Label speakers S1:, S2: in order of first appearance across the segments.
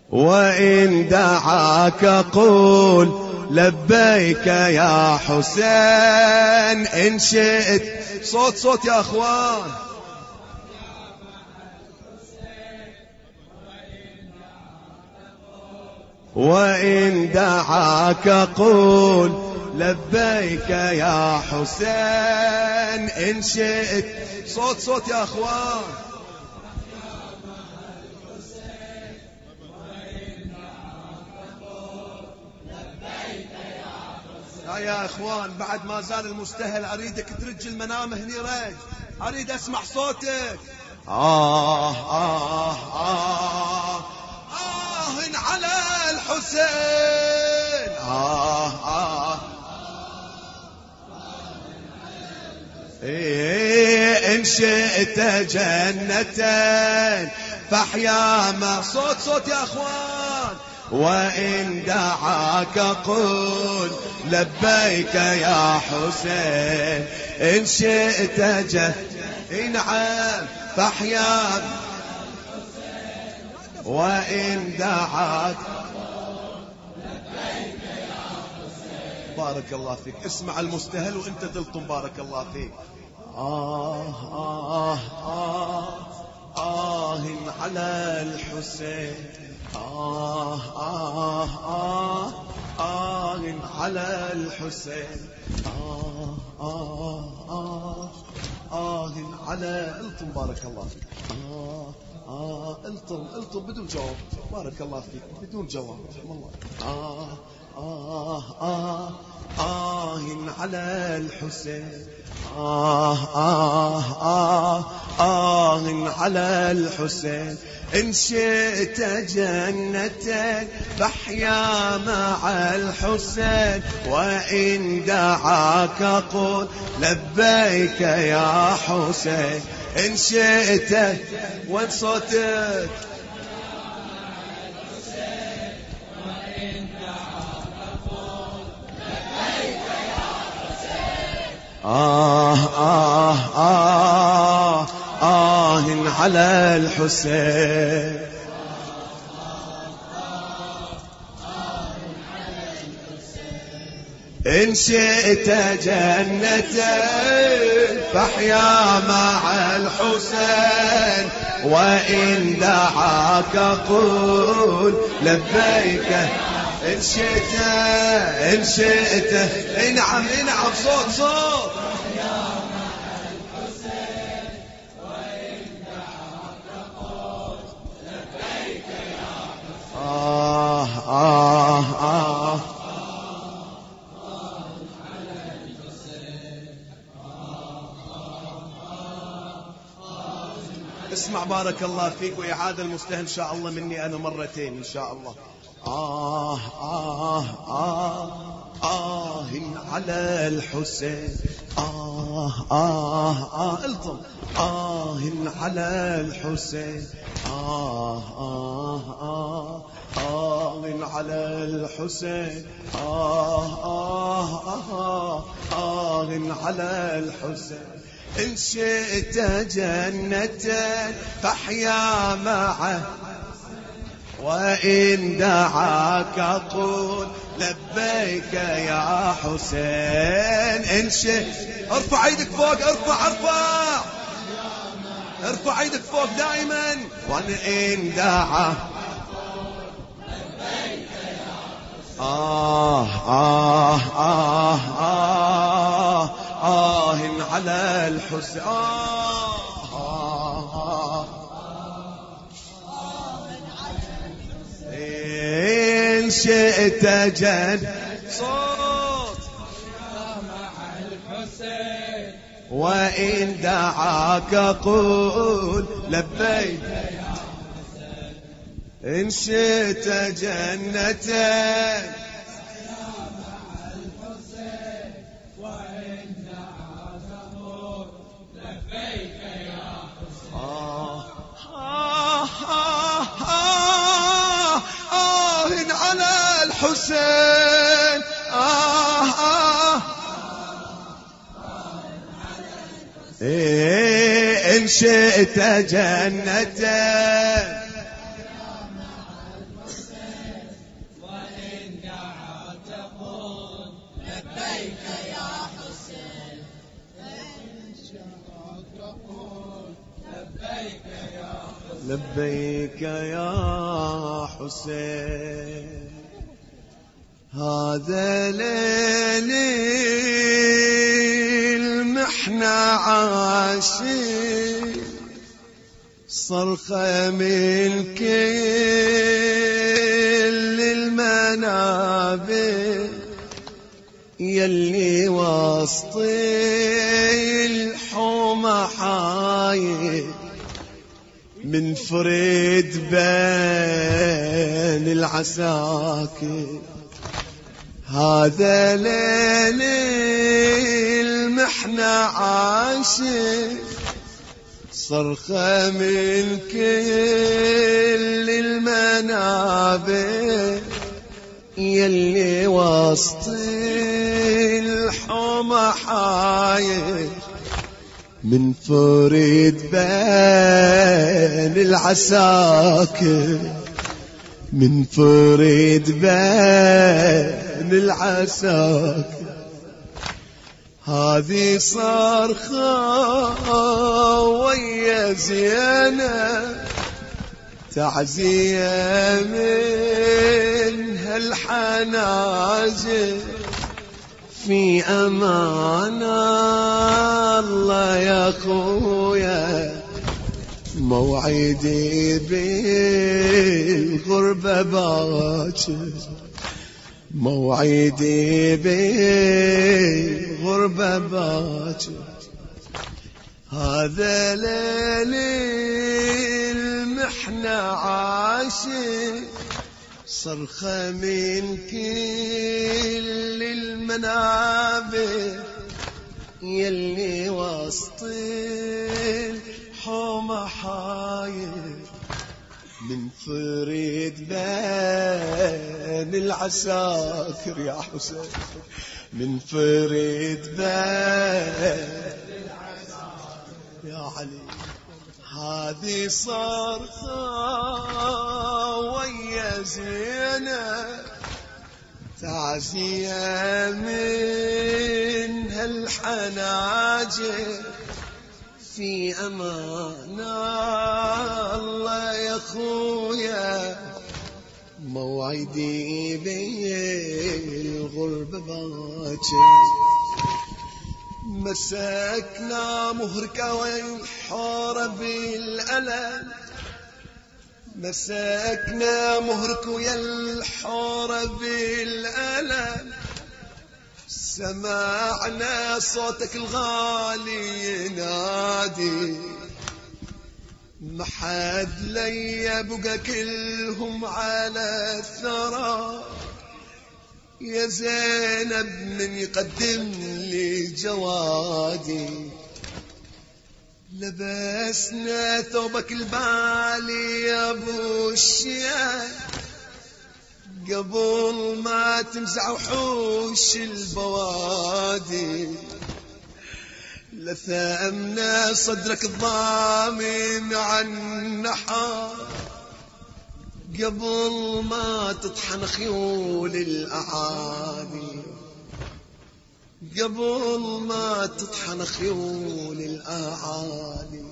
S1: وإن دعاك قول لبيك يا حسين إن شئت. صوت يا أخوان. وإن دعاك قول لبيك يا حسين إن شئت. صوت يا أخوان. يا اخوان بعد ما زال المستهل، اريدك ترج المنام هني رج، اريد اسمع صوتك. على الحسين. إن شئت جنة فاحيا ما. صوت يا اخوان. وإن دعاك قل لبيك يا حسين إن شئت نعم فاحيا. وإن دعاك لبيك يا حسين. بارك الله فيك. اسمع المستهل وانت تلطم. بارك الله فيك. على الحسين. على الحسين. على. الطم. بارك الله فيك. الطم بدون جواب. بارك الله فيك. بدون جواب. رحم الله. على الحسين. على الحسين إن شئت جنة فاحيا مع الحسين. وإن دعاك قل لبيك يا حسين إن شئت. وين صوتك؟ على الحسين. إن شئت جنة فاحيا مع الحسين. وإن دعاك قل لبيك إن شئت. نعم صوت. اسمع بارك الله فيك. وإعادة المستهل إن شاء الله مني أنا مرتين إن شاء الله. على الحسين. الطم. على الحسين. على الحسين. على الحسين إن شئت جنة فاحيا معه. وإن دعاك قل لبيك يا حسين إن شئت. ارفع ايدك فوق. ارفع ايدك فوق دائما. وإن دعاك لبيك يا حسين. على الحسين. إن شئت صوت مع الحسين. وإن دعاك قول لبيك يا حسين إن شئت جنة. حسين. إن شئت جنة لبيك يا حسين. هذا ليل المحنة عاشق، صرخة من كل المنابر، يلي وسط الحومة حايل من فريد بين العساكر. هذا ليل المحنة عاشق، صرخة من كل المنابر، يلي وسط الحومة حايل من فريد بين العساكر، من فريد بين العساكر. هذه صرخة ويا زينب، تعزية من هالحناجر، في أمان الله يا خويا، موعدي بالغربة باكر، موعدي بالغربة باكر. هذا ليل المحنة عاشق، صرخة من كل المنابر، يلي وسط الحومة حايل من فريد بين العساكر. يا حسين من فريد بين العساكر يا علي. هذه صرخة ويا زينب، تعزية من هالحناجر، في أمان الله يا خويا، موعدي بالغربة باكر. مسكنا مهركة والحارة بالألم، مسكنا مهرك ويا الحارة بالألم، سمعنا صوتك الغالي ينادي، محد لي بقى كلهم على الثرى، يا زينب من يقدم لي جوادي. لبسنا ثوبك البالي يا ابو الشيخ، قبل ما تمزع وحوش البوادي، لثأمنا صدرك الضامن عن نحار، قبل ما تطحن خيول الأعادي، قبل ما تطحن خيول الأعادي.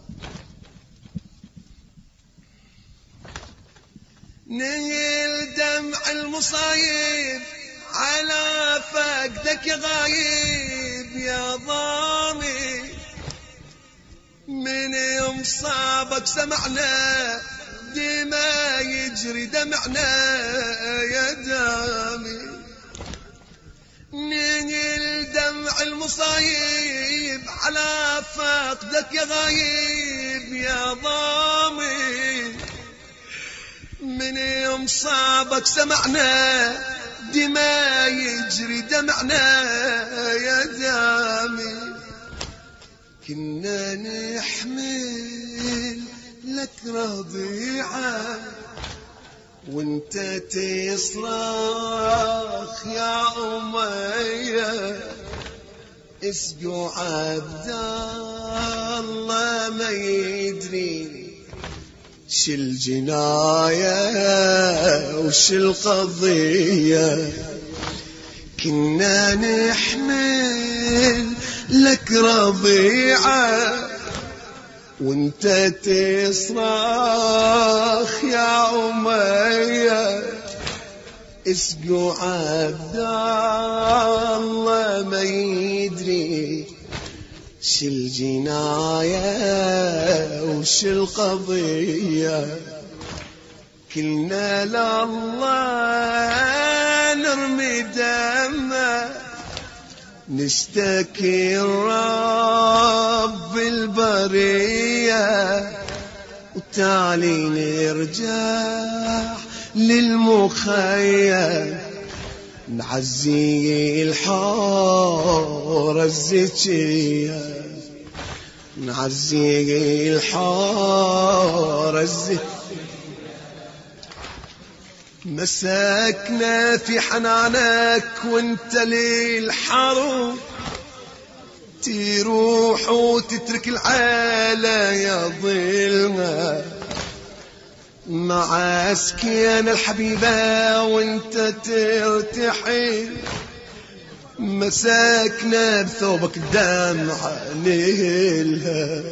S1: نيل دمع المصايب على فقدك يا غايب يا ضامي، من يوم صابك سمعنا دما يجري دمعنا يا دامي. نيل دمع المصايب على فقدك يا غايب يا ضامي، من يوم صابك سمعنا دما يجري دمعنا يا دامي. كنا نحمل لك رضيعة وانت تصرخ يا أمية، اسقوا عبد الله ما يدري شو الجناية وش القضية. كنا نحمل لك رضيعة وانت تصرخ يا أمية اسقوا عبد الله ما يدري ش الجناية وش القضية كلنا لله نرمي دمه نشتكي رب البرية وتالي نرجع للمخيم نعزي الحارة الزكية نعزي الحارة الزكية مسكنا في حنانك وانت للحرب تروح وتترك العالة يا ظلمة مع سكين الحبيبة وانت ترتحل مسكنا بثوبك الدمعة نيلها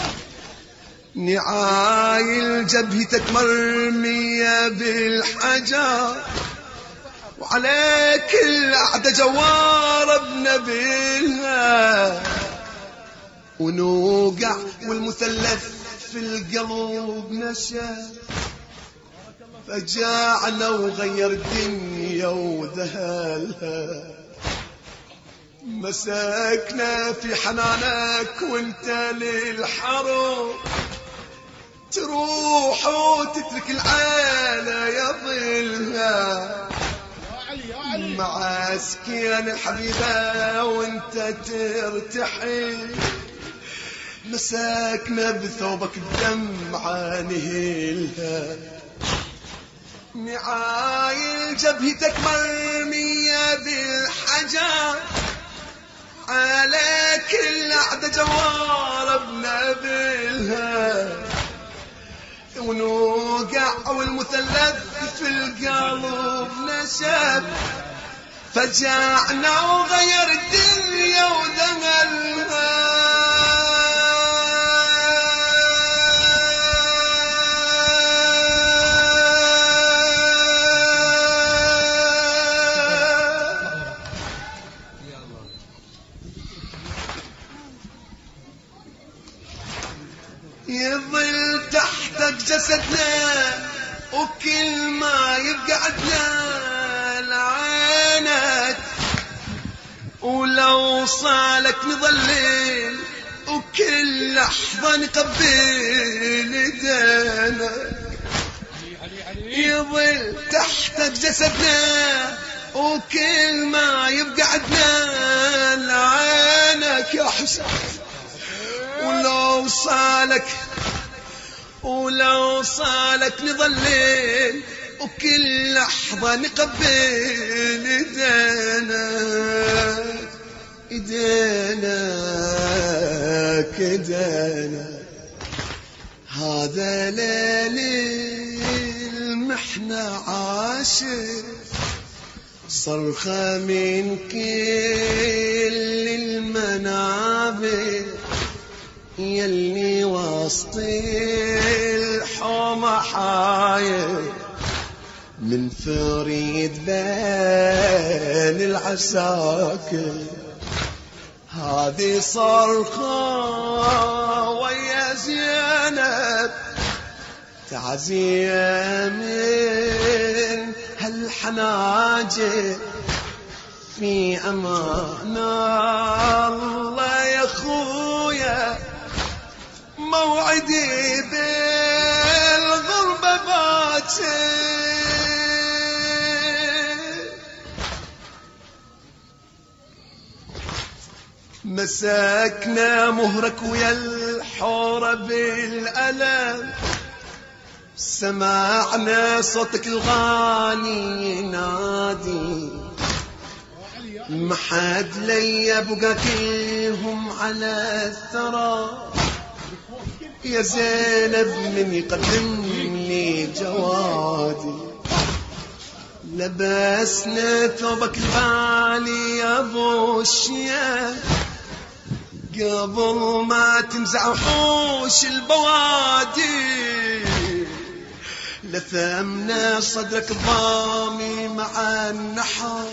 S1: نعايل جبهتك مرمية بالحجر وعليك الأعدى جوار بنبيلها ونوقع والمثلث في القلب نشا فجاعنا وغير الدنيا وذهلها مسكنا في حنانك وانت للحرب تروح وتترك العالة يا ظلها مع سكين الحبيبة وانت ترتحل مسكنا بثوبك الدمعة نهيلها نعايل جبهتك مرمية بالحجر عليك الأعدى جوار بنبلها ونوقع والمثلث في القلب نشب فجعنا وغير الدنيا ودملها يظل تحتك جسدنا وكل ما يبقى عدنا لعينك ولو صالك نظلل وكل لحظة نقبل ايدينك يظل تحتك جسدنا وكل ما يبقى عدنا لعينك يا حسين ولو صالك نظلل وكل لحظة نقبل ايدينك هذا ليل المحنة عاشق صرخة من كل المنابر يلي وسط الحومة حاير من فريد بين العساكر هذه صرخة ويا زينب تعزية من هالحناجر في أمان الله يا خويا موعدي بالغربة باكر مسكنا مهرك ويا الحورة بالألم سمعنا صوتك الغالي ينادي محد لي بقى كلهم على الثرى يا زينب من يقدم لي جوادي لبسنا ثوبك الغالي يا ابو الشياب قبل ما تنزع وحوش البوادي لثمنا صدرك ضامي مع النحر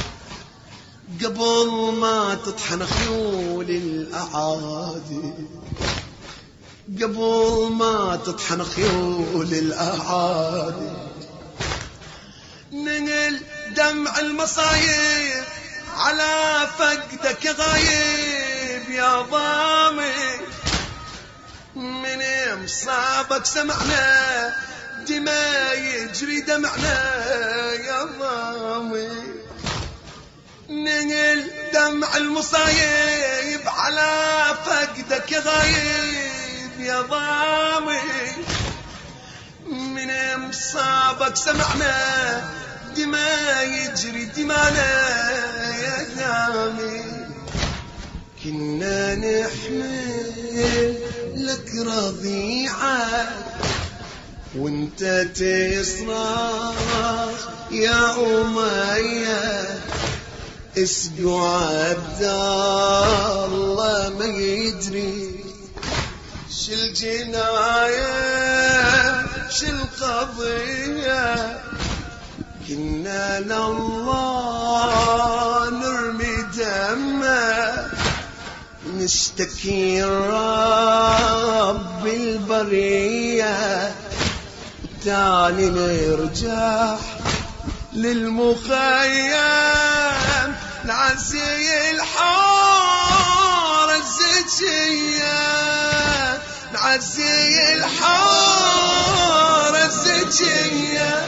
S1: قبل ما تطحن خيول الأعادي قبل ما تطحن خيول الأعادي ننل دمع المصايب على فقدك غايب يا ضامي من مصابك سمعنا دماء يجري دمعنا يا ضامي ننل دمع المصايب على فقدك غايب يا ضامي من مصابك سمعنا دماء يجري دمانا يا دامي كنا نحمل لك رضيعة وانت تصرخ يا أمية اسقوا عبد الله ما يدري شل جناية شل قضية كنا لله نرمي دمه نشتكي رب البرية وتاني نرجع للمخيم نعزي الحارة الزكية نعزي الحارة الزكية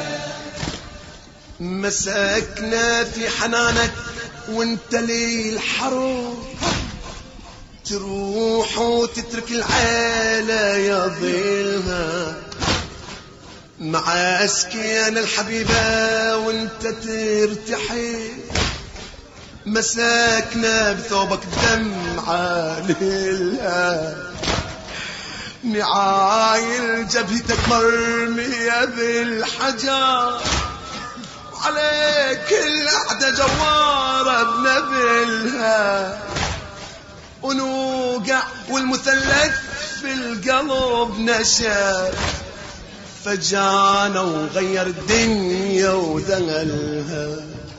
S1: مسكنا في حنانك وانت لي الحروب تروح وتترك العيلة يا ظلها مع أسكيان الحبيبة وانت ترتحي مسكنا بثوبك دمعة لله نعايل جبهتك مرمية بالحجر عليك الأعدى جوارة بنبلها ونوقع والمثلث في القلب نشف فجانا وغير الدنيا وذلها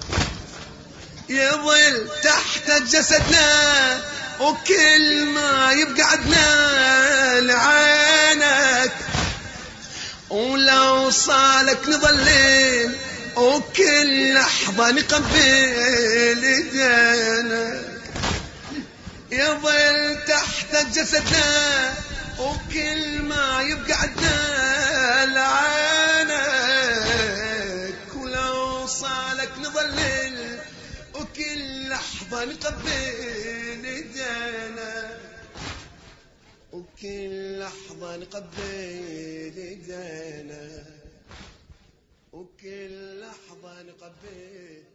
S1: يظل تحت جسدنا وكل ما يبقى عدنا لعينك ولو صالك نظلل وكل لحظة نقبل ايدينك يظل تحت جسدنا وكل ما يبقى عدنا لعينك ولو صالك نظلل وكل لحظة نقبل ايدينا وكل لحظة نقبل ايدينا وكل لحظة نقبل